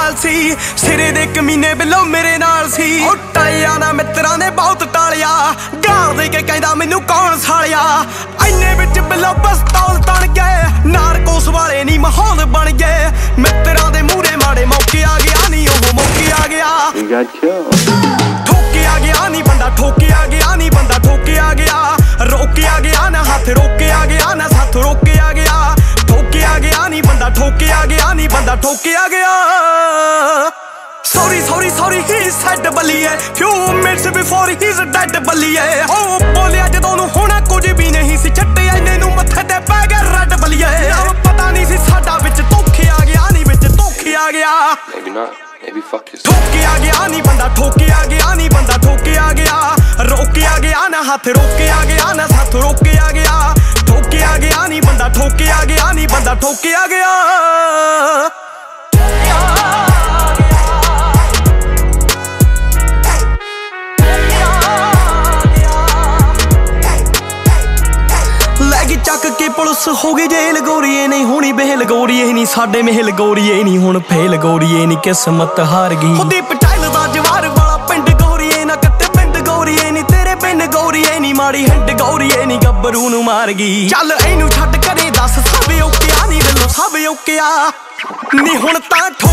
हाल सी सिरे दे कमीने बिलो मेरे नाल सी ओ टालिया ना मित्रां ने बहुत टालिया गाल दे के कहंदा मैनू कौन सालिया इन्ने विच बिलो पिस्तौल तण गए नारकोस वाले नी माहौल बन गए मित्रां दे मूहरे माड़े मौके आ गया नी ओह मौके आ गया ठोके आ गया नी बंदा ठोके आ गया नी बंदा ठोके आ गया रोके आ गया ना हाथ रोके आ गया ना साथ रोके आ गया ठोके आ गया नी बंदा ठोके आ गया नी बंदा ठोके आ गया Sorry, sorry, sorry, he said Baliye Few minutes before he's dead बलिए ओ बोलिया जदों नूं होना कुछ भी नहीं सी छट्टे इन्ने नूं मत्थे ते पै गया रड बलिए पता नहीं सी साडा विच धोखे आ गया नी विच धोखे आ गया Maybe not, maybe fuck yourself ठोके आ गया नी बंदा ठोके आ गया नी बंदा ठोके आ गया रोके आ गया ना हाथ रोके आ गया ना साथ रोके आ गया ठोके आ गया नी बंदा ठोके आ गया नी बंदा ठोके आ गया ਚੱਕ ਕੇ ਪੁਲਿਸ ਹੋ ਗਈ ਜੇਲ ਗੋਰੀਏ ਨਹੀਂ ਹੋਣੀ ਬੇਲ ਗੋਰੀਏ ਨਹੀਂ ਸਾਡੇ ਮਹਿਲ ਗੋਰੀਏ ਨਹੀਂ ਹੁਣ ਫੇਲ ਗੋਰੀਏ ਨਹੀਂ ਕਿਸਮਤ ਹਾਰ ਗਈ ਖੁਦੀ ਪਟਾਇਲ ਦਾ ਜਵਾਰ ਵਾਲਾ ਪਿੰਡ ਗੋਰੀਏ ਨਾ ਕੱਟੇ ਪਿੰਡ ਗੋਰੀਏ ਨਹੀਂ ਤੇਰੇ ਪਿੰਡ ਗੋਰੀਏ ਨਹੀਂ ਮਾੜੀ ਹਿੰਡ ਗੋਰੀਏ ਨਹੀਂ ਗੱਭਰੂ ਨੂੰ ਮਾਰ ਗਈ ਚੱਲ ਇਹਨੂੰ ਛੱਡ ਕਰੇ ਦੱਸ ਸਭ ਓਕਿਆ ਨਹੀਂ ਵੱਲੋਂ ਸਭ ਓਕਿਆ ਨਹੀਂ ਹੁਣ ਤਾਂ